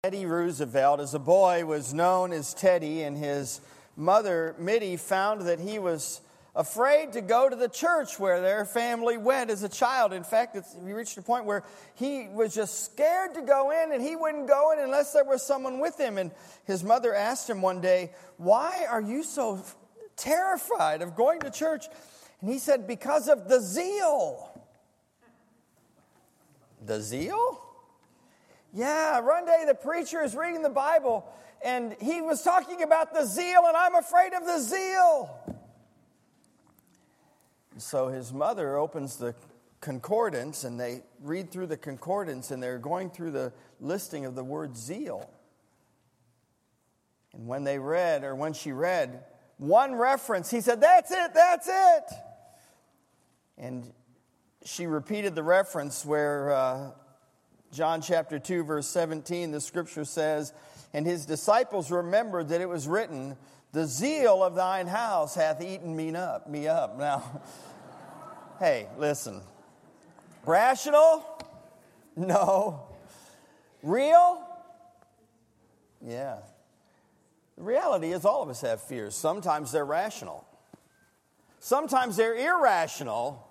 Teddy Roosevelt, as a boy, was known as Teddy, and his mother, Mitty, found that he was afraid to go to the church where their family went as a child. In fact, he reached a point where he was just scared to go in, and he wouldn't go in unless there was someone with him. And his mother asked him one day, "Why are you so terrified of going to church?" And he said, "Because of the zeal." The zeal? Yeah, one day the preacher is reading the Bible, and he was talking about the zeal, and I'm afraid of the zeal. So his mother opens the concordance, and they read through the concordance, and they're going through the listing of the word zeal. And when she read one reference, he said, "That's it." And she repeated the reference where John chapter 2, verse 17, the scripture says, "And his disciples remembered that it was written, 'The zeal of thine house hath eaten me up.'" Now, hey, listen. Rational? No. Real? Yeah. The reality is all of us have fears. Sometimes they're rational. Sometimes they're irrational.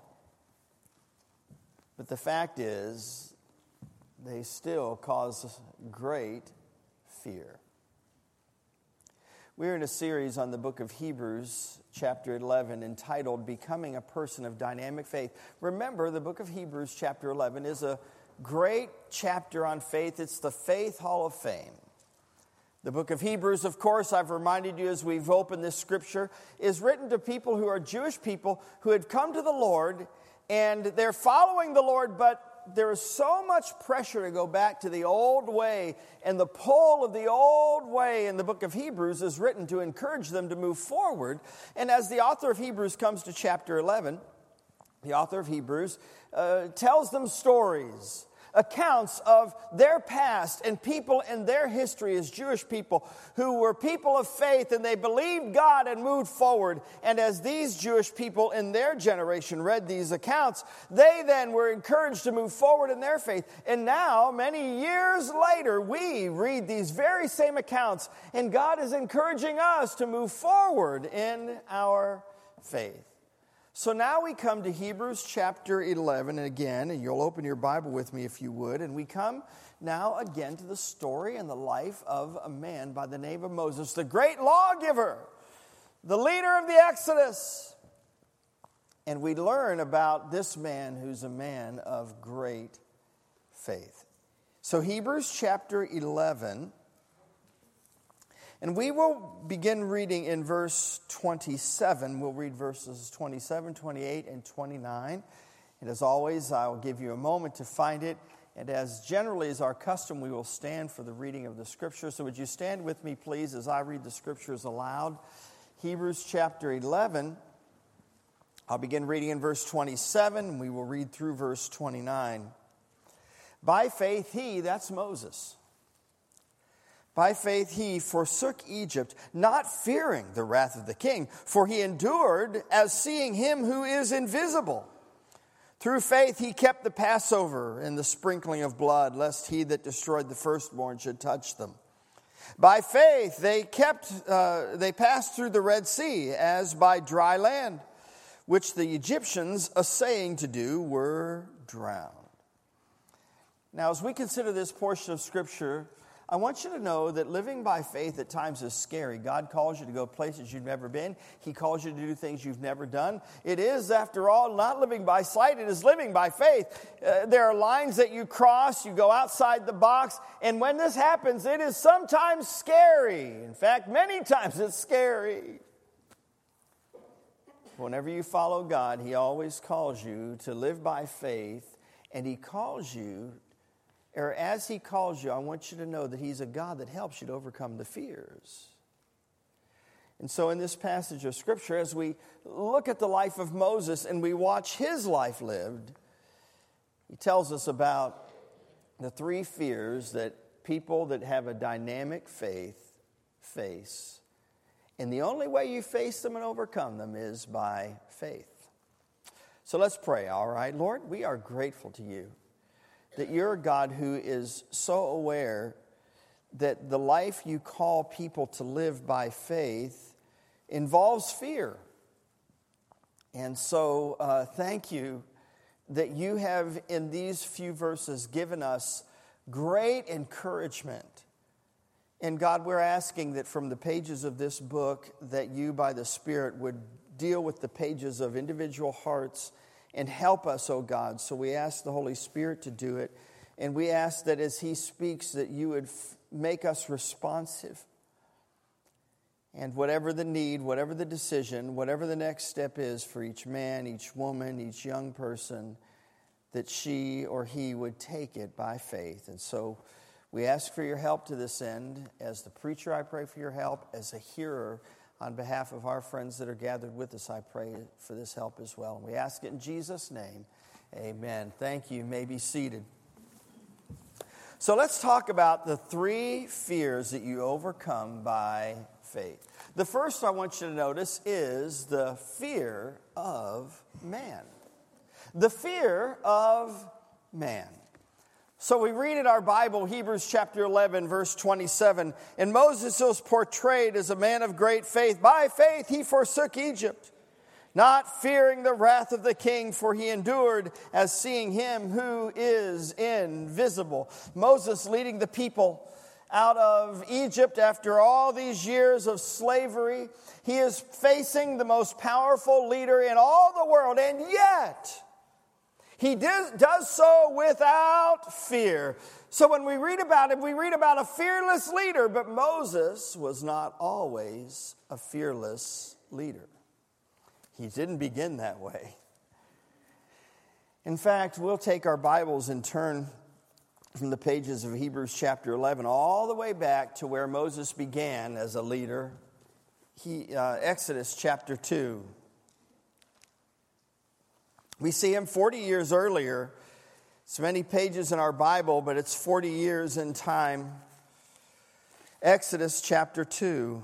But the fact is, they still cause great fear. We're in a series on the book of Hebrews, chapter 11, entitled "Becoming a Person of Dynamic Faith." Remember, the book of Hebrews, chapter 11, is a great chapter on faith. It's the Faith Hall of Fame. The book of Hebrews, of course, I've reminded you as we've opened this scripture, is written to people who are Jewish people who had come to the Lord, and they're following the Lord, but there is so much pressure to go back to the old way, and the pull of the old way in the book of Hebrews is written to encourage them to move forward. And as the author of Hebrews comes to chapter 11, the author of Hebrews tells them stories, accounts of their past and people in their history as Jewish people who were people of faith, and they believed God and moved forward. And as these Jewish people in their generation read these accounts, they then were encouraged to move forward in their faith. And now, many years later, we read these very same accounts, and God is encouraging us to move forward in our faith. So now we come to Hebrews chapter 11 again, and you'll open your Bible with me if you would, and we come now again to the story and the life of a man by the name of Moses, the great lawgiver, the leader of the Exodus. And we learn about this man who's a man of great faith. So Hebrews chapter 11, and we will begin reading in verse 27. We'll read verses 27, 28, and 29. And as always, I'll give you a moment to find it. And as generally is our custom, we will stand for the reading of the Scripture. So would you stand with me, please, as I read the Scriptures aloud? Hebrews chapter 11. I'll begin reading in verse 27, and we will read through verse 29. By faith he, that's Moses, by faith he forsook Egypt, not fearing the wrath of the king, for he endured as seeing him who is invisible. Through faith he kept the Passover and the sprinkling of blood, lest he that destroyed the firstborn should touch them. By faith they passed through the Red Sea as by dry land, which the Egyptians, essaying to do, were drowned. Now, as we consider this portion of Scripture, I want you to know that living by faith at times is scary. God calls you to go places you've never been. He calls you to do things you've never done. It is, after all, not living by sight. It is living by faith. There are lines that you cross. You go outside the box. And when this happens, it is sometimes scary. In fact, many times it's scary. Whenever you follow God, He always calls you to live by faith. And He calls you, or as He calls you, I want you to know that He's a God that helps you to overcome the fears. And so in this passage of Scripture, as we look at the life of Moses and we watch his life lived, he tells us about the three fears that people that have a dynamic faith face. And the only way you face them and overcome them is by faith. So let's pray, all right? Lord, we are grateful to you that you're a God who is so aware that the life you call people to live by faith involves fear. And so thank you that you have in these few verses given us great encouragement. And God, we're asking that from the pages of this book that you by the Spirit would deal with the pages of individual hearts and help us, oh God. So we ask the Holy Spirit to do it. And we ask that as He speaks that you would make us responsive. And whatever the need, whatever the decision, whatever the next step is for each man, each woman, each young person, that she or he would take it by faith. And so we ask for your help to this end. As the preacher, I pray for your help. As a hearer, on behalf of our friends that are gathered with us, I pray for this help as well. We ask it in Jesus' name. Amen. Thank you. You may be seated. So let's talk about the 3 fears that you overcome by faith. The first I want you to notice is the fear of man. The fear of man. So we read in our Bible, Hebrews chapter 11, verse 27, and Moses was portrayed as a man of great faith. By faith he forsook Egypt, not fearing the wrath of the king, for he endured as seeing him who is invisible. Moses leading the people out of Egypt after all these years of slavery. He is facing the most powerful leader in all the world, and yet he does so without fear. So when we read about him, we read about a fearless leader, but Moses was not always a fearless leader. He didn't begin that way. In fact, we'll take our Bibles and turn from the pages of Hebrews chapter 11 all the way back to where Moses began as a leader. Exodus chapter 2. We see him 40 years earlier. It's many pages in our Bible, but it's 40 years in time. Exodus chapter 2.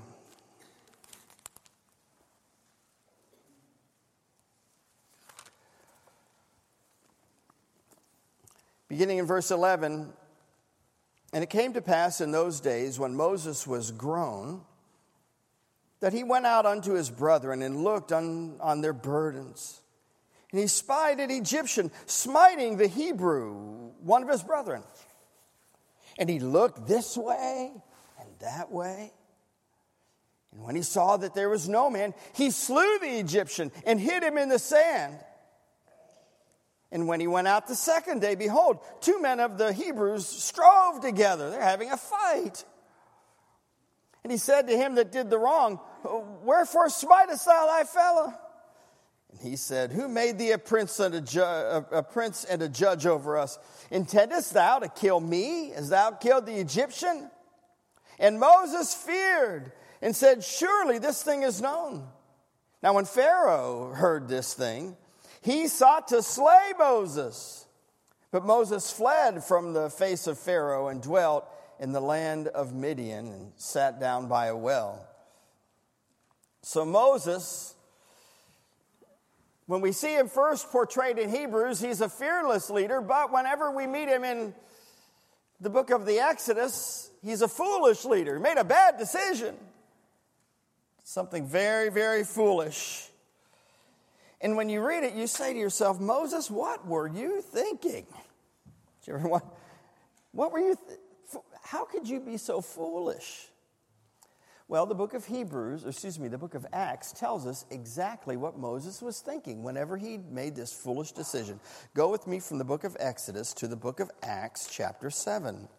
Beginning in verse 11, and it came to pass in those days when Moses was grown, that he went out unto his brethren and looked on their burdens. And he spied an Egyptian smiting the Hebrew, one of his brethren. And he looked this way and that way. And when he saw that there was no man, he slew the Egyptian and hid him in the sand. And when he went out the second day, behold, 2 men of the Hebrews strove together. They're having a fight. And he said to him that did the wrong, wherefore smitest thou thy fellow? And he said, who made thee a prince and a judge over us? Intendest thou to kill me as thou killed the Egyptian? And Moses feared and said, surely this thing is known. Now when Pharaoh heard this thing, he sought to slay Moses. But Moses fled from the face of Pharaoh and dwelt in the land of Midian and sat down by a well. So Moses, when we see him first portrayed in Hebrews, he's a fearless leader. But whenever we meet him in the book of the Exodus, he's a foolish leader. He made a bad decision. Something very, very foolish. And when you read it, you say to yourself, Moses, what were you thinking? Did you ever what were you how could you be so foolish? Well, the book of the book of Acts tells us exactly what Moses was thinking whenever he made this foolish decision. Go with me from the book of Exodus to the book of Acts chapter 7.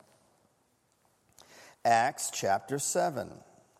Acts chapter 7.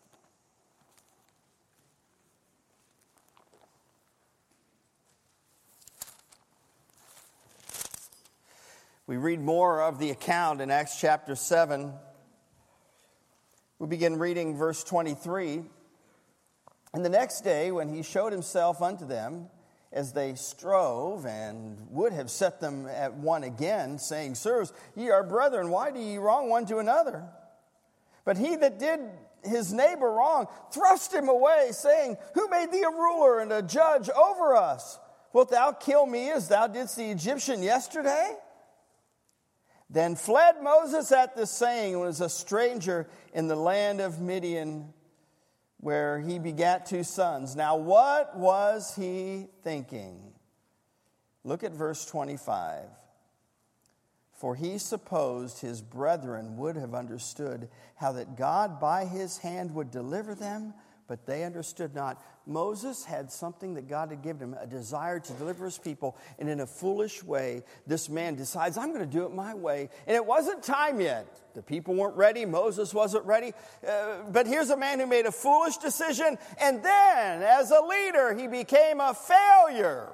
We read more of the account in Acts chapter 7. We begin reading verse 23. And the next day, when he showed himself unto them, as they strove and would have set them at one again, saying, sirs, ye are brethren, why do ye wrong one to another? But he that did his neighbor wrong thrust him away, saying, who made thee a ruler and a judge over us? Wilt thou kill me as thou didst the Egyptian yesterday? Then fled Moses at this saying, and was a stranger in the land of Midian, where he begat 2 sons. Now what was he thinking? Look at verse 25. For he supposed his brethren would have understood how that God by his hand would deliver them, but they understood not. Moses had something that God had given him, a desire to deliver his people, and in a foolish way, this man decides, I'm going to do it my way. And it wasn't time yet. The people weren't ready. Moses wasn't ready. But here's a man who made a foolish decision, and then, as a leader, he became a failure.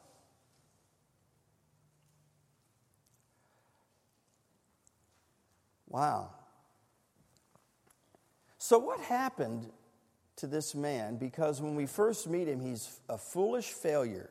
Wow. So what happened to this man? Because when we first meet him, he's a foolish failure.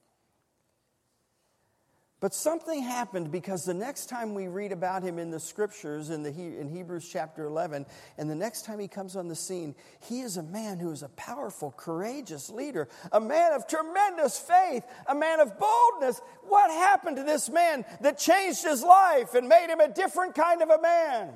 But something happened, because the next time we read about him in the scriptures, in Hebrews chapter 11, and the next time he comes on the scene, he is a man who is a powerful, courageous leader, a man of tremendous faith, a man of boldness. What happened to this man that changed his life and made him a different kind of a man?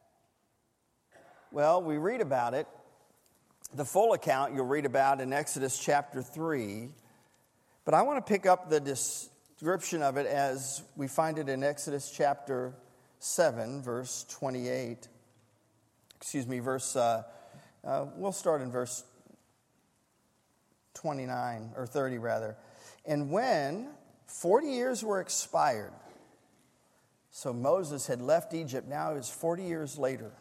Well, we read about it. The full account you'll read about in Exodus chapter 3. But I want to pick up the description of it as we find it in Exodus chapter 7, verse 28. We'll start in verse 29, or 30 rather. And when 40 years were expired, so Moses had left Egypt, now it was 40 years later,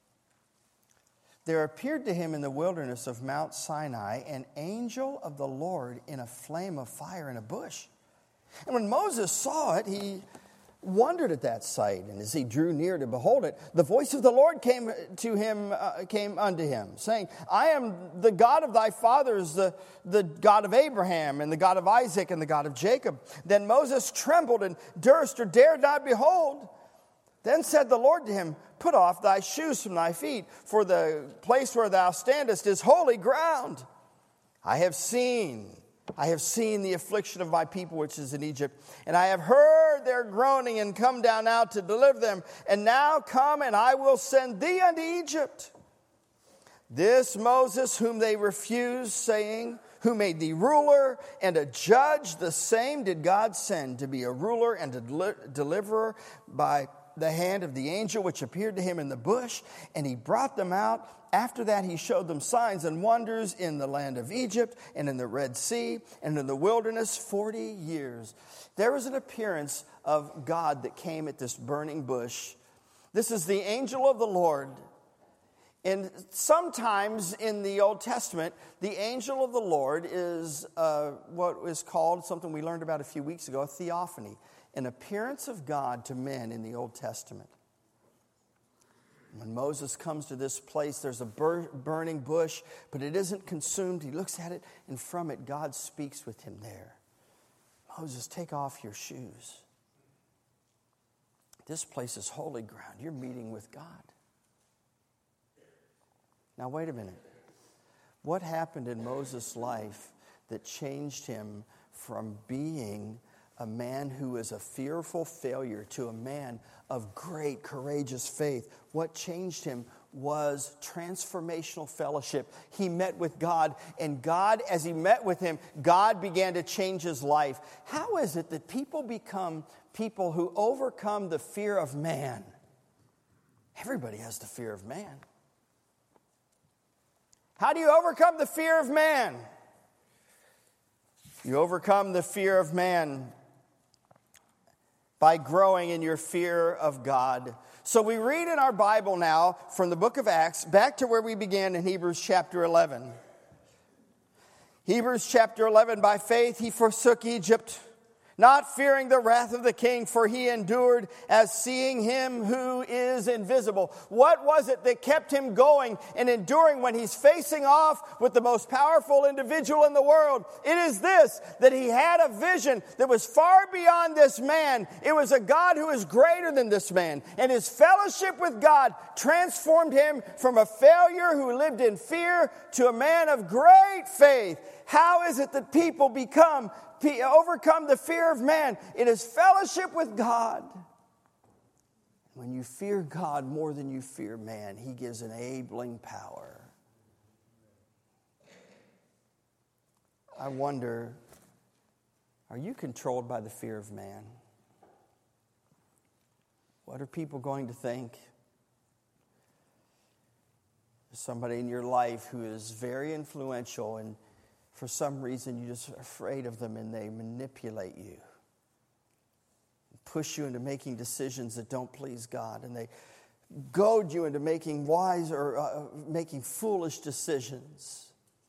there appeared to him in the wilderness of Mount Sinai an angel of the Lord in a flame of fire in a bush. And when Moses saw it, he wondered at that sight. And as he drew near to behold it, the voice of the Lord came unto him, saying, I am the God of thy fathers, the God of Abraham, and the God of Isaac, and the God of Jacob. Then Moses trembled and durst or dared not behold. Then said the Lord to him, Put off thy shoes from thy feet, for the place where thou standest is holy ground. I have seen the affliction of my people which is in Egypt, and I have heard their groaning, and come down now to deliver them. And now come, and I will send thee unto Egypt. This Moses whom they refused, saying, Who made thee ruler and a judge, the same did God send to be a ruler and a deliverer by the hand of the angel which appeared to him in the bush, and he brought them out. After that he showed them signs and wonders in the land of Egypt and in the Red Sea and in the wilderness 40 years. There was an appearance of God that came at this burning bush. This is the angel of the Lord. And sometimes in the Old Testament, the angel of the Lord is what is called, something we learned about a few weeks ago, a theophany. An appearance of God to men in the Old Testament. When Moses comes to this place, there's a burning bush, but it isn't consumed. He looks at it, and from it, God speaks with him there. Moses, take off your shoes. This place is holy ground. You're meeting with God. Now, wait a minute. What happened in Moses' life that changed him from being a man who is a fearful failure to a man of great, courageous faith? What changed him was transformational fellowship. He met with God, and God, as he met with him, God began to change his life. How is it that people become people who overcome the fear of man? Everybody has the fear of man. How do you overcome the fear of man? You overcome the fear of man by growing in your fear of God. So we read in our Bible now from the book of Acts back to where we began in Hebrews chapter 11. Hebrews chapter 11, by faith he forsook Egypt, not fearing the wrath of the king, for he endured as seeing him who is invisible. What was it that kept him going and enduring when he's facing off with the most powerful individual in the world? It is this, that he had a vision that was far beyond this man. It was a God who is greater than this man. And his fellowship with God transformed him from a failure who lived in fear to a man of great faith. How is it that people overcome the fear of man? It is fellowship with God. When you fear God more than you fear man, He gives enabling power. I wonder, are you controlled by the fear of man? What are people going to think? There's somebody in your life who is very influential, and for some reason you're just afraid of them, and they manipulate you, push you into making decisions that don't please God, and they goad you into making wise or making foolish decisions.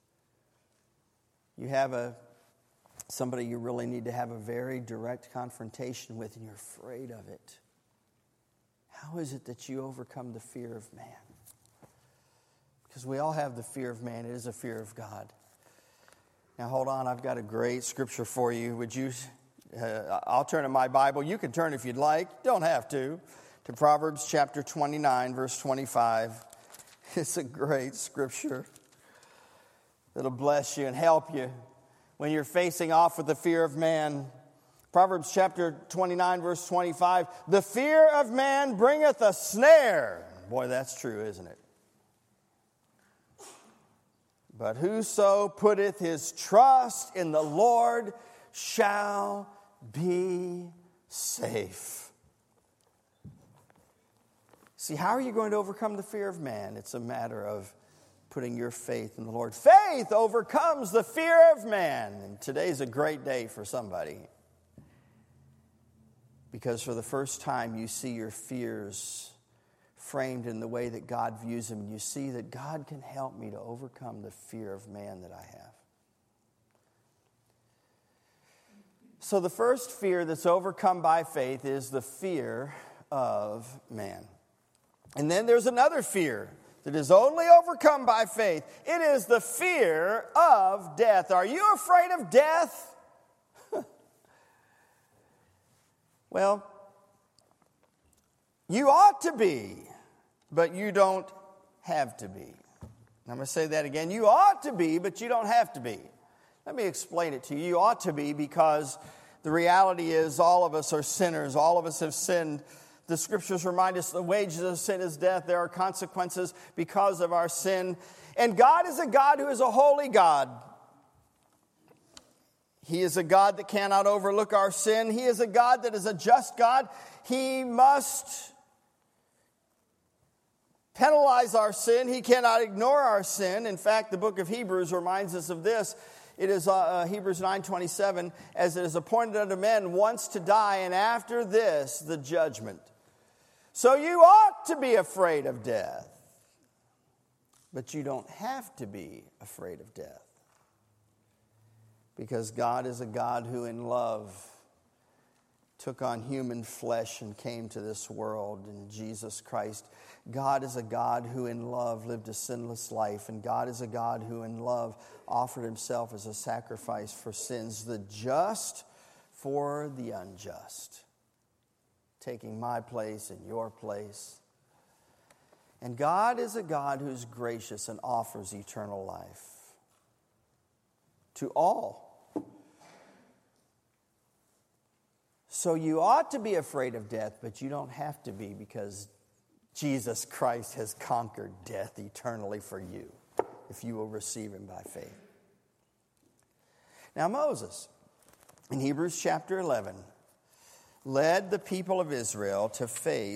You have somebody you really need to have a very direct confrontation with, and you're afraid of it. How is it that you overcome the fear of man? Because we all have the fear of man. It is a fear of God. Now hold on, I've got a great scripture for you. Would you? I'll turn to my Bible. You can turn if you'd like. Don't have to Proverbs chapter 29, verse 25. It's a great scripture that'll bless you and help you when you're facing off with the fear of man. Proverbs chapter 29, verse 25. The fear of man bringeth a snare. Boy, that's true, isn't it? But whoso putteth his trust in the Lord shall be safe. See, how are you going to overcome the fear of man? It's a matter of putting your faith in the Lord. Faith overcomes the fear of man. And today's a great day for somebody, because for the first time you see your fears framed in the way that God views them. And you see that God can help me to overcome the fear of man that I have. So the first fear that's overcome by faith is the fear of man. And then there's another fear that is only overcome by faith. It is the fear of death. Are you afraid of death? Well, you ought to be, but you don't have to be. I'm going to say that again. You ought to be, but you don't have to be. Let me explain it to you. You ought to be because the reality is all of us are sinners. All of us have sinned. The scriptures remind us the wages of sin is death. There are consequences because of our sin. And God is a God who is a holy God. He is a God that cannot overlook our sin. He is a God that is a just God. He must penalize our sin. He cannot ignore our sin. In fact, the book of Hebrews reminds us of this. It is Hebrews 9:27, as it is appointed unto men once to die, and after this, the judgment. So you ought to be afraid of death, but you don't have to be afraid of death. Because God is a God who in love took on human flesh and came to this world in Jesus Christ. God is a God who in love lived a sinless life. And God is a God who in love offered himself as a sacrifice for sins, the just for the unjust, taking my place and your place. And God is a God who's gracious and offers eternal life to all. So you ought to be afraid of death, but you don't have to be, because Jesus Christ has conquered death eternally for you if you will receive him by faith. Now Moses, in Hebrews chapter 11, led the people of Israel to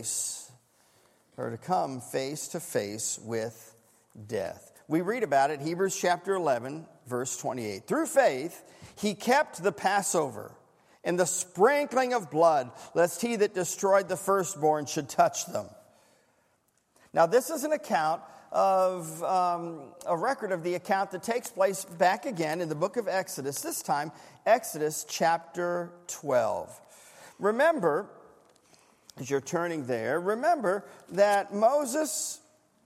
come face to face with death. We read about it, Hebrews chapter 11, verse 28. Through faith, he kept the Passover and the sprinkling of blood, lest he that destroyed the firstborn should touch them. Now, this is an account of a record of the account that takes place back again in the book of Exodus, this time Exodus chapter 12. Remember, as you're turning there, remember that Moses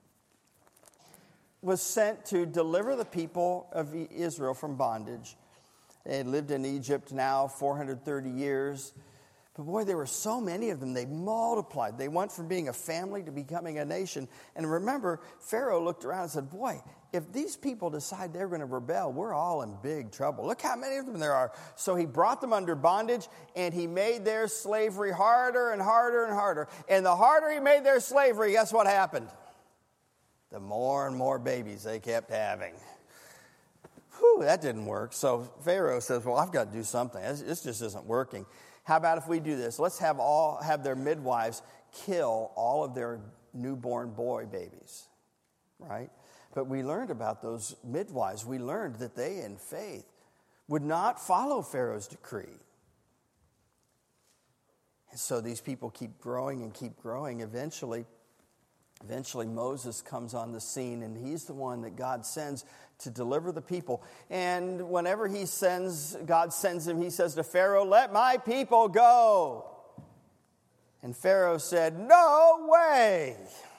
was sent to deliver the people of Israel from bondage. They had lived in Egypt now 430 years. But boy, there were so many of them. They multiplied. They went from being a family to becoming a nation. And remember, Pharaoh looked around and said, boy, if these people decide they're going to rebel, we're all in big trouble. Look how many of them there are. So he brought them under bondage, and he made their slavery harder and harder and harder. And the harder he made their slavery, guess what happened? The more and more babies they kept having. Whew, that didn't work. So Pharaoh says, well, I've got to do something. This just isn't working. How about if we do this? Let's have their midwives kill all of their newborn boy babies, right? But we learned about those midwives. We learned that they, in faith, would not follow Pharaoh's decree. And so these people keep growing and keep growing. Eventually Moses comes on the scene, and he's the one that God sends to deliver the people. And whenever God sends him, he says to Pharaoh, let my people go. And Pharaoh said, no way.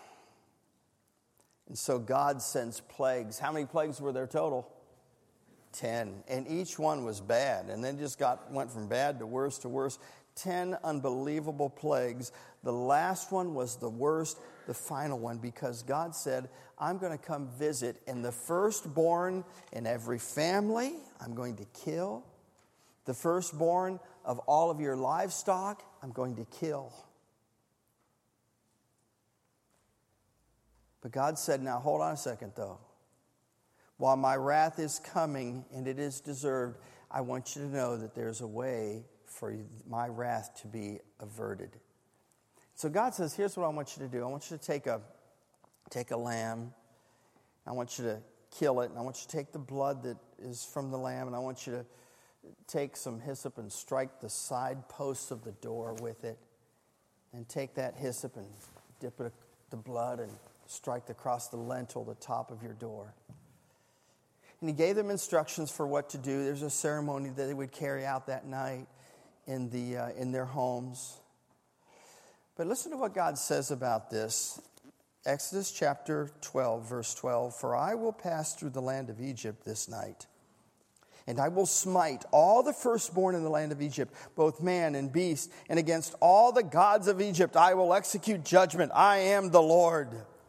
And so God sends plagues. How many plagues were there total? 10. And each one was bad. And then just went from bad to worse to worse. 10 unbelievable plagues. The last one was the worst, the final one, because God said, I'm going to come visit, and the firstborn in every family I'm going to kill. The firstborn of all of your livestock I'm going to kill. But God said, now hold on a second though. While my wrath is coming, and it is deserved, I want you to know that there's a way for my wrath to be averted. So God says, here's what I want you to do. I want you to take a lamb. I want you to kill it. And I want you to take the blood that is from the lamb. And I want you to take some hyssop and strike the side posts of the door with it. And take that hyssop and dip it the blood and strike across the lintel, the top of your door. And he gave them instructions for what to do. There's a ceremony that they would carry out that night in their homes. But listen to what God says about this. Exodus chapter 12, verse 12. For I will pass through the land of Egypt this night, and I will smite all the firstborn in the land of Egypt, both man and beast, and against all the gods of Egypt I will execute judgment. I am the Lord.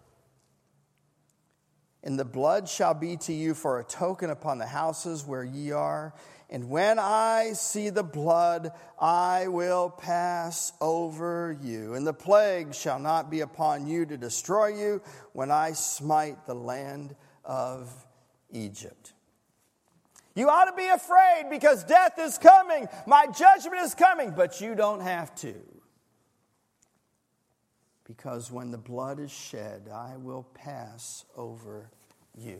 And the blood shall be to you for a token upon the houses where ye are. And when I see the blood, I will pass over you. And the plague shall not be upon you to destroy you when I smite the land of Egypt. You ought to be afraid because death is coming. My judgment is coming. But you don't have to. Because when the blood is shed, I will pass over you.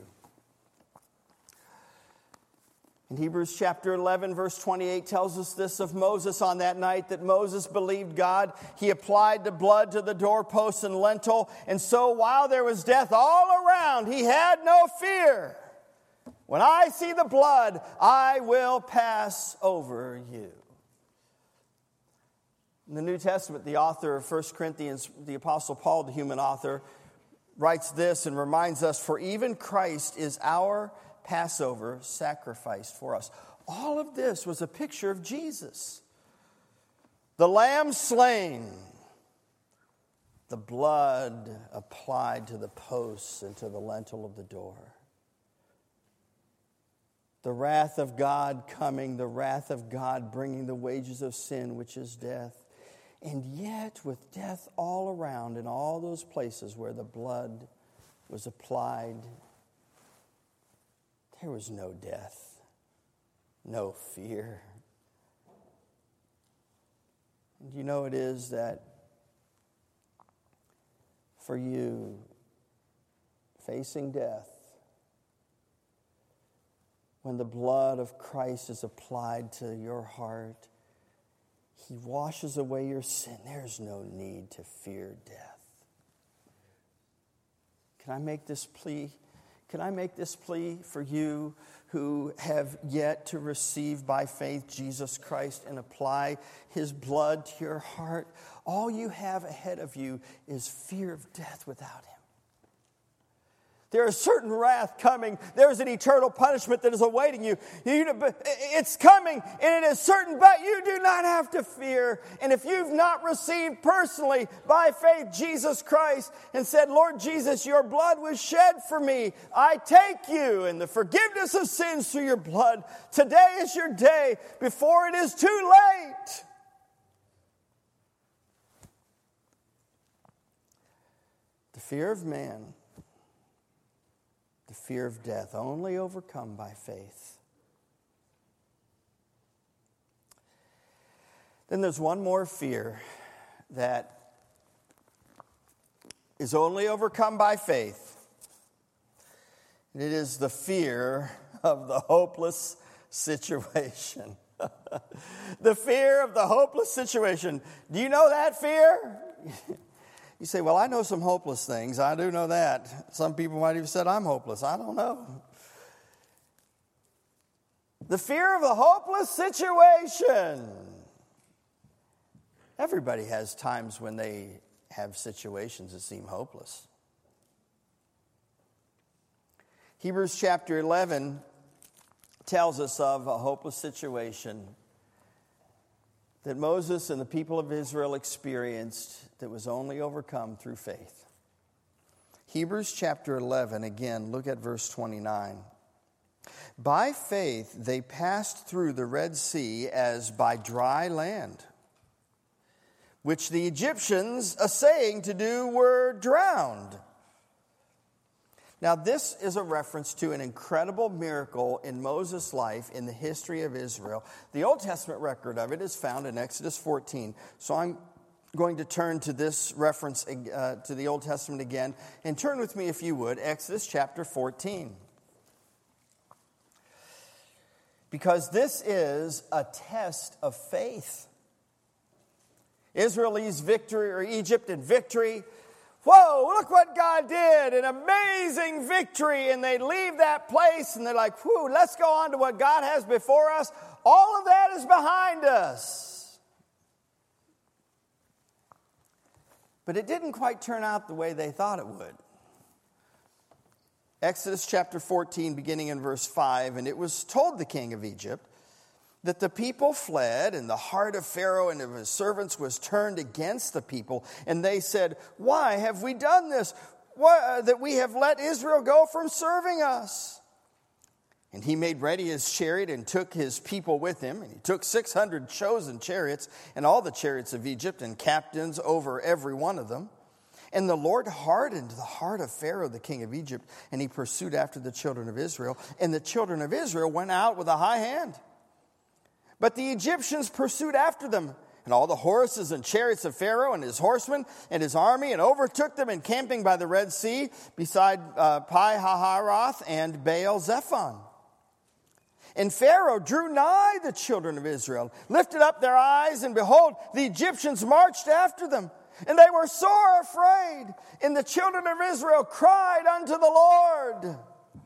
In Hebrews chapter 11, verse 28 tells us this of Moses on that night, that Moses believed God. He applied the blood to the doorposts and lintel. And so while there was death all around, he had no fear. When I see the blood, I will pass over you. In the New Testament, the author of 1 Corinthians, the Apostle Paul, the human author, writes this and reminds us, for even Christ is our Passover sacrificed for us. All of this was a picture of Jesus. The lamb slain, the blood applied to the posts and to the lintel of the door. The wrath of God coming, the wrath of God bringing the wages of sin, which is death. And yet, with death all around in all those places where the blood was applied, there was no death, no fear. And you know it is that for you, facing death, when the blood of Christ is applied to your heart, He washes away your sin. There's no need to fear death. Can I make this plea? Can I make this plea for you who have yet to receive by faith Jesus Christ and apply His blood to your heart? All you have ahead of you is fear of death without Him. There is certain wrath coming. There is an eternal punishment that is awaiting you. It's coming, and it is certain, but you do not have to fear. And if you've not received personally by faith Jesus Christ and said, Lord Jesus, your blood was shed for me. I take you in the forgiveness of sins through your blood. Today is your day before it is too late. The fear of man, the fear of death, only overcome by faith. Then there's one more fear that is only overcome by faith. And it is the fear of the hopeless situation. The fear of the hopeless situation. Do you know that fear? You say, well, I know some hopeless things. I do know that. Some people might have said I'm hopeless. I don't know. The fear of the hopeless situation. Everybody has times when they have situations that seem hopeless. Hebrews chapter 11 tells us of a hopeless situation that Moses and the people of Israel experienced that was only overcome through faith. Hebrews chapter 11, again, look at verse 29. By faith they passed through the Red Sea as by dry land, which the Egyptians, essaying to do, were drowned. Now, this is a reference to an incredible miracle in Moses' life in the history of Israel. The Old Testament record of it is found in Exodus 14. So I'm going to turn to this reference to the Old Testament again. And turn with me, if you would, Exodus chapter 14. Because this is a test of faith. Israel's victory, or Egypt in victory. Whoa, look what God did, an amazing victory. And they leave that place and they're like, whew, let's go on to what God has before us. All of that is behind us. But it didn't quite turn out the way they thought it would. Exodus chapter 14, beginning in verse 5, and it was told the king of Egypt that the people fled, and the heart of Pharaoh and of his servants was turned against the people. And they said, why have we done this? That we have let Israel go from serving us? And he made ready his chariot and took his people with him. And he took 600 chosen chariots and all the chariots of Egypt and captains over every one of them. And the Lord hardened the heart of Pharaoh, the king of Egypt, and he pursued after the children of Israel. And the children of Israel went out with a high hand. But the Egyptians pursued after them, and all the horses and chariots of Pharaoh and his horsemen and his army, and overtook them encamping by the Red Sea beside Pi-hahiroth and Baal-zephon. And Pharaoh drew nigh the children of Israel, lifted up their eyes, and behold, the Egyptians marched after them. And they were sore afraid, and the children of Israel cried unto the Lord.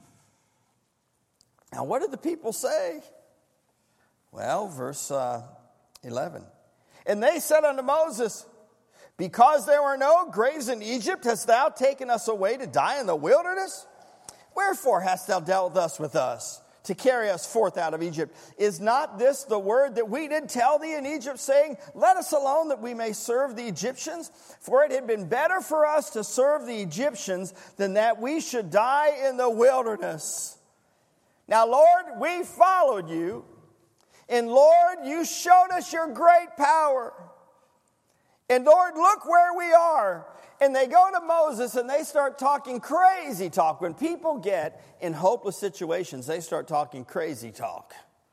Now, what did the people say? Well, verse 11. And they said unto Moses, because there were no graves in Egypt, hast thou taken us away to die in the wilderness? Wherefore hast thou dealt thus with us, to carry us forth out of Egypt? Is not this the word that we did tell thee in Egypt, saying, let us alone that we may serve the Egyptians? For it had been better for us to serve the Egyptians than that we should die in the wilderness. Now, Lord, we followed you. And Lord, you showed us your great power. And Lord, look where we are. And they go to Moses and they start talking crazy talk. When people get in hopeless situations, they start talking crazy talk.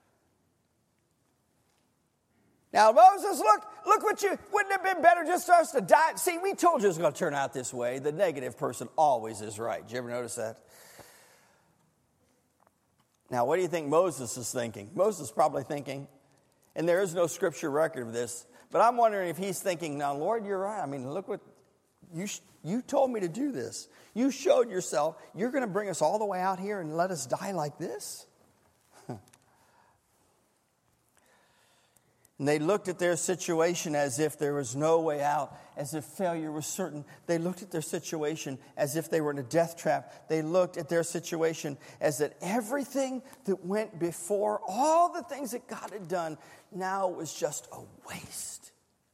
Now, Moses, look what you, wouldn't it have been better just for us to die? See, we told you it was going to turn out this way. The negative person always is right. Did you ever notice that? Now, what do you think Moses is thinking? Moses is probably thinking, and there is no scripture record of this, but I'm wondering if he's thinking, now, Lord, you're right. I mean, look what, you told me to do this. You showed yourself. You're going to bring us all the way out here and let us die like this? And they looked at their situation as if there was no way out, as if failure was certain. They looked at their situation as if they were in a death trap. They looked at their situation as that everything that went before, all the things that God had done, now was just a waste.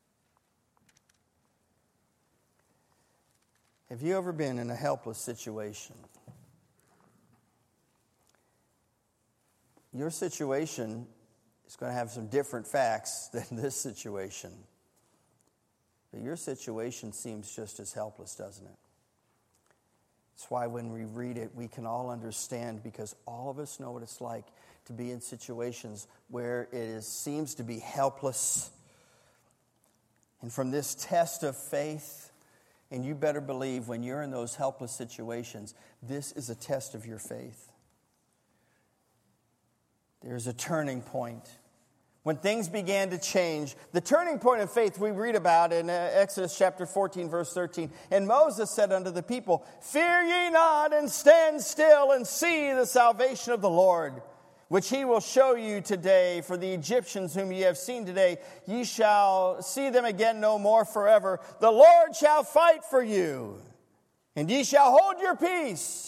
Have you ever been in a helpless situation? Your situation is going to have some different facts than this situation. But your situation seems just as helpless, doesn't it? That's why when we read it, we can all understand, because all of us know what it's like to be in situations where seems to be helpless. And from this test of faith, and you better believe when you're in those helpless situations, this is a test of your faith. There's a turning point. When things began to change, the turning point of faith we read about in Exodus chapter 14, verse 13. And Moses said unto the people, Fear ye not, and stand still, and see the salvation of the Lord, which he will show you today. For the Egyptians whom ye have seen today, ye shall see them again no more forever. The Lord shall fight for you, and ye shall hold your peace.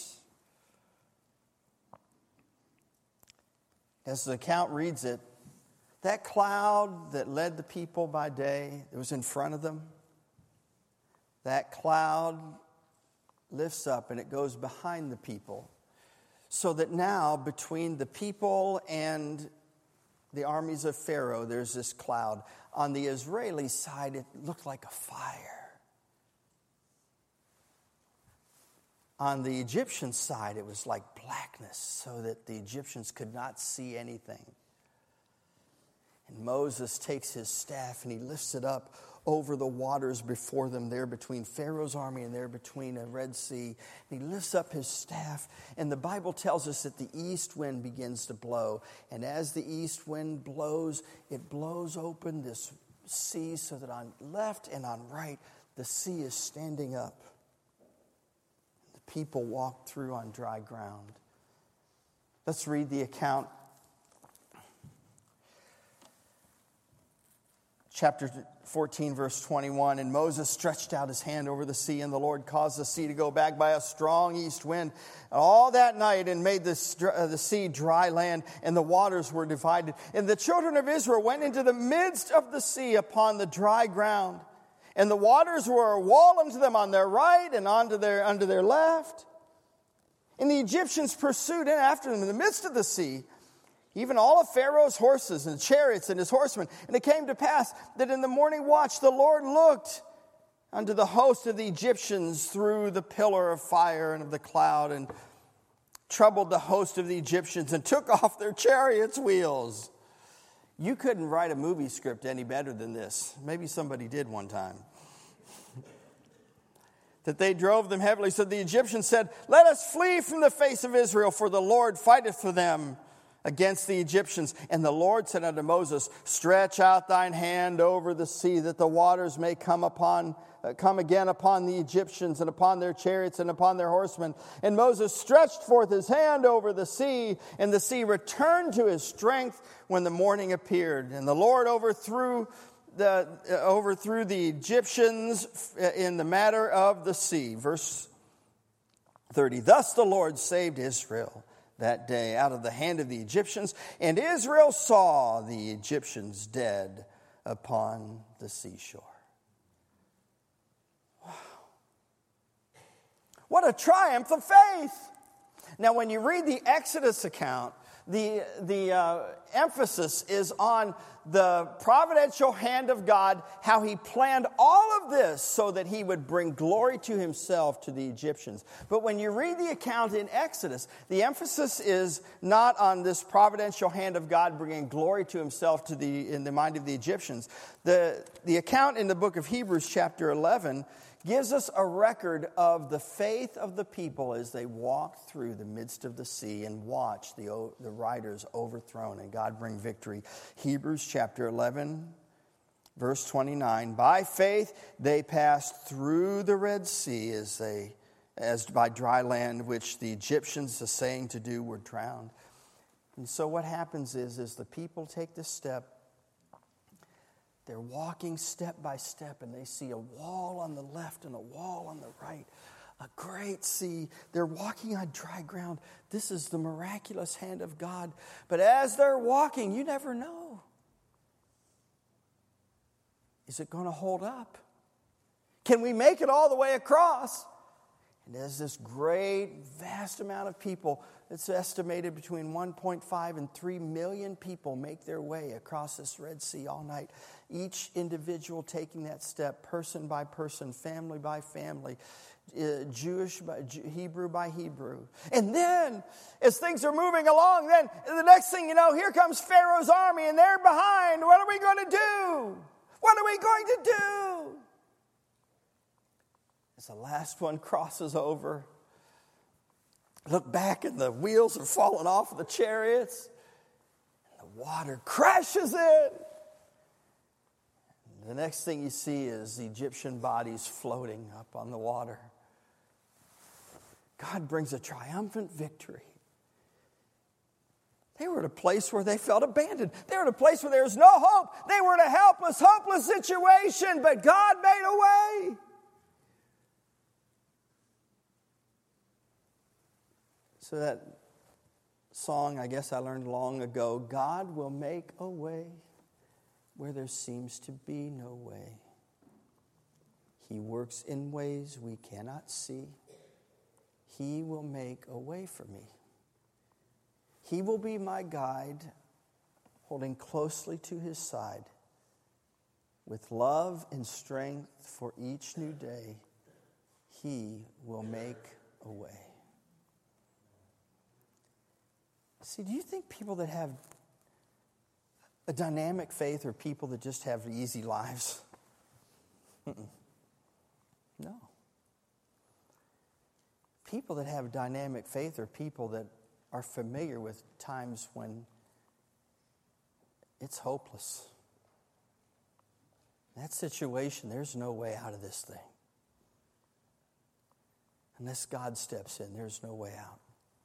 As the account reads it, that cloud that led the people by day, that was in front of them, that cloud lifts up and it goes behind the people. So that now between the people and the armies of Pharaoh, there's this cloud. On the Israeli side, it looked like a fire. On the Egyptian side, it was like blackness, so that the Egyptians could not see anything. And Moses takes his staff and he lifts it up over the waters before them, there between Pharaoh's army and there between a Red Sea. And he lifts up his staff, and the Bible tells us that the east wind begins to blow. And as the east wind blows, it blows open this sea so that on left and on right, the sea is standing up. The people walk through on dry ground. Let's read the account. Chapter 14, verse 21, And Moses stretched out his hand over the sea, and the Lord caused the sea to go back by a strong east wind all that night, and made the sea dry land, and the waters were divided. And the children of Israel went into the midst of the sea upon the dry ground, and the waters were a wall unto them on their right and unto their left. And the Egyptians pursued in after them in the midst of the sea, even all of Pharaoh's horses and chariots and his horsemen. And it came to pass that in the morning watch the Lord looked unto the host of the Egyptians through the pillar of fire and of the cloud, and troubled the host of the Egyptians, and took off their chariots' wheels. You couldn't write a movie script any better than this. Maybe somebody did one time. That they drove them heavily. So the Egyptians said, Let us flee from the face of Israel, for the Lord fighteth for them against the Egyptians. And the Lord said unto Moses, Stretch out thine hand over the sea, that the waters may come again upon the Egyptians, and upon their chariots, and upon their horsemen. And Moses stretched forth his hand over the sea, and the sea returned to his strength when the morning appeared. And the Lord overthrew the Egyptians in the matter of the sea. Verse 30. Thus the Lord saved Israel that day out of the hand of the Egyptians, and Israel saw the Egyptians dead upon the seashore. Wow. What a triumph of faith. Now, when you read the Exodus account, the emphasis is on the providential hand of God, how he planned all of this so that he would bring glory to himself to the Egyptians. But when you read the account in Exodus, the emphasis is not on this providential hand of God bringing glory to himself in the mind of the Egyptians. The account in the book of Hebrews chapter 11 gives us a record of the faith of the people as they walked through the midst of the sea and watched the riders overthrown and God bring victory. Hebrews chapter 11, verse 29. By faith they passed through the Red Sea as by dry land, which the Egyptians, essaying to do, were drowned. And so what happens is the people take this step They're walking step by step, and they see a wall on the left and a wall on the right. A great sea. They're walking on dry ground. This is the miraculous hand of God. But as they're walking, you never know. Is it going to hold up? Can we make it all the way across? And there's this great, vast amount of people. It's estimated between 1.5 and 3 million people make their way across this Red Sea all night. Each individual taking that step, person by person, family by family, Jewish by Hebrew by Hebrew. And then, as things are moving along, then the next thing you know, here comes Pharaoh's army, and they're behind. What are we going to do? What are we going to do? As the last one crosses over, look back and the wheels are falling off of the chariots. And the water crashes in. And the next thing you see is the Egyptian bodies floating up on the water. God brings a triumphant victory. They were at a place where they felt abandoned. They were at a place where there was no hope. They were in a helpless, hopeless situation, but God made a way. So that song, I guess I learned long ago, God will make a way where there seems to be no way. He works in ways we cannot see. He will make a way for me. He will be my guide, holding closely to his side. With love and strength for each new day, he will make a way. See, do you think people that have a dynamic faith are people that just have easy lives? No. People that have dynamic faith are people that are familiar with times when it's hopeless. In that situation, there's no way out of this thing. Unless God steps in, there's no way out.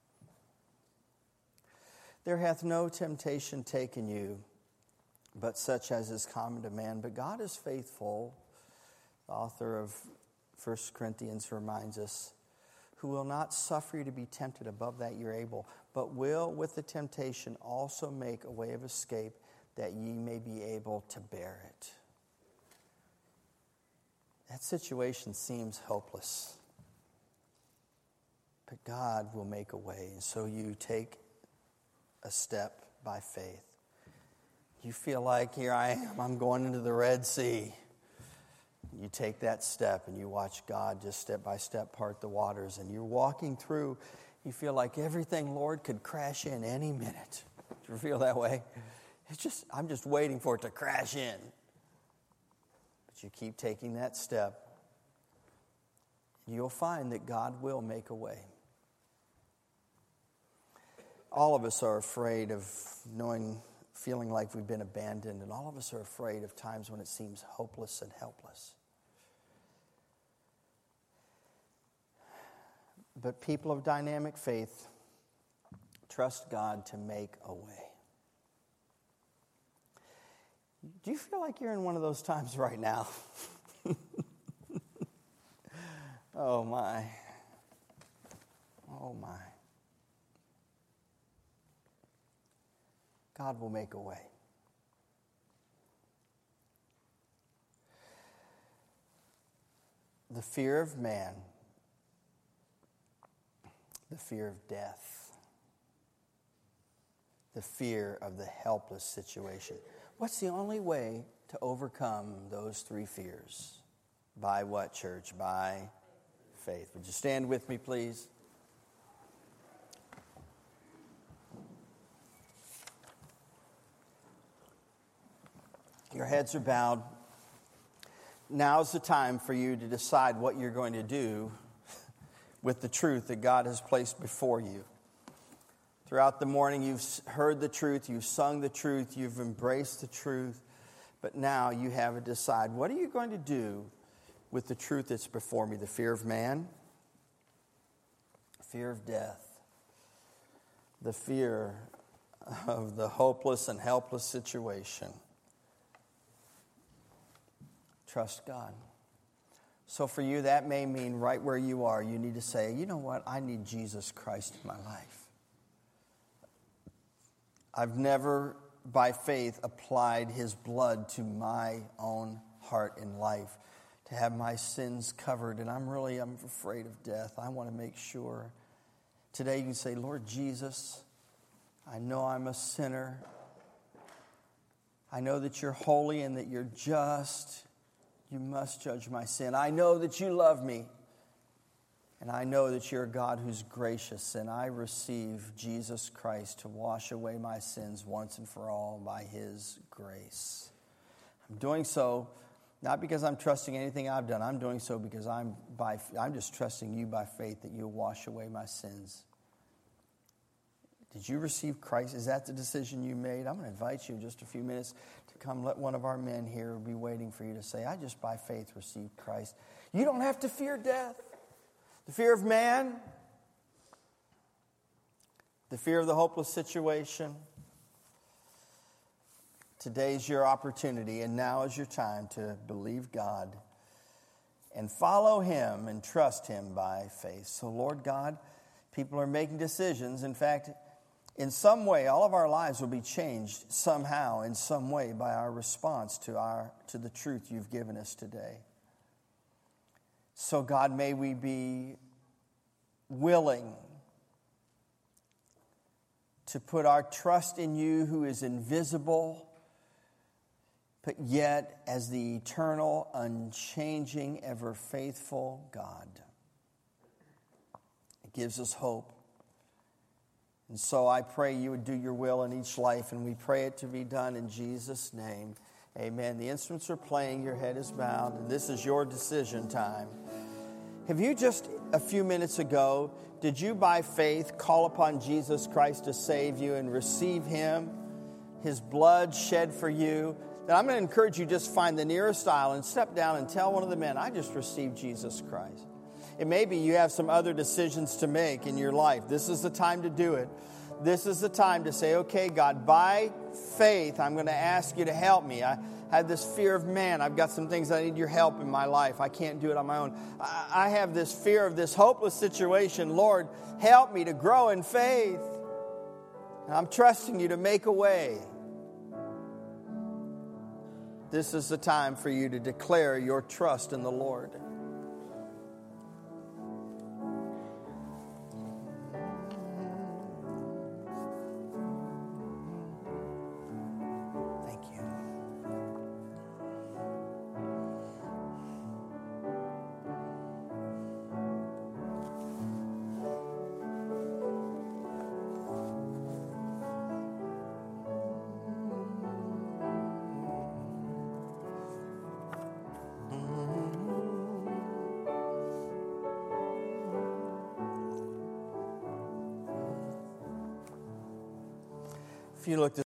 There hath no temptation taken you, but such as is common to man. But God is faithful. The author of 1 Corinthians reminds us, who will not suffer you to be tempted above that you're able, but will with the temptation also make a way of escape, that ye may be able to bear it. That situation seems hopeless, but God will make a way. And so you take a step by faith. You feel like, here I am, I'm going into the Red Sea. You take that step and you watch God just step by step part the waters, and you're walking through. You feel like everything, Lord, could crash in any minute. Do you feel that way? I'm just waiting for it to crash in. But you keep taking that step. You'll find that God will make a way. All of us are afraid of feeling like we've been abandoned, and all of us are afraid of times when it seems hopeless and helpless. But people of dynamic faith trust God to make a way. Do you feel like you're in one of those times right now? Oh my. Oh my. God will make a way. The fear of man, the fear of death, the fear of the helpless situation. What's the only way to overcome those three fears? By what, church? By faith. Would you stand with me, please? Your heads are bowed. Now's the time for you to decide what you're going to do with the truth that God has placed before you. Throughout the morning, you've heard the truth, you've sung the truth, you've embraced the truth, but now you have to decide, what are you going to do with the truth that's before me? The fear of man, fear of death, the fear of the hopeless and helpless situation. trust God. So for you, that may mean right where you are, you need to say, you know what, I need Jesus Christ in my life. I've never, by faith, applied his blood to my own heart and life to have my sins covered, and I'm afraid of death. I want to make sure. Today you can say, Lord Jesus, I know I'm a sinner. I know that you're holy and that you're just. You must judge my sin. I know that you love me. And I know that you're a God who's gracious. And I receive Jesus Christ to wash away my sins once and for all by his grace. I'm doing so not because I'm trusting anything I've done. I'm doing so because I'm just trusting you by faith that you'll wash away my sins. Did you receive Christ? Is that the decision you made? I'm going to invite you in just a few minutes to come. Let one of our men here be waiting for you to say, I just by faith received Christ. You don't have to fear death. The fear of man. The fear of the hopeless situation. Today's your opportunity, and now is your time to believe God and follow him and trust him by faith. So, Lord God, people are making decisions. In fact, in some way, all of our lives will be changed somehow, in some way, by our response to the truth you've given us today. So, God, may we be willing to put our trust in you who is invisible, but yet as the eternal, unchanging, ever faithful God. It gives us hope. And so I pray you would do your will in each life, and we pray it to be done in Jesus' name. Amen. The instruments are playing, your head is bowed, and this is your decision time. Have you just a few minutes ago, did you by faith call upon Jesus Christ to save you and receive him, his blood shed for you? Then I'm going to encourage you, just find the nearest aisle and step down and tell one of the men, I just received Jesus Christ. It may be you have some other decisions to make in your life. This is the time to do it. This is the time to say, okay, God, by faith, I'm going to ask you to help me. I have this fear of man. I've got some things I need your help in my life. I can't do it on my own. I have this fear of this hopeless situation. Lord, help me to grow in faith. And I'm trusting you to make a way. This is the time for you to declare your trust in the Lord. If you looked at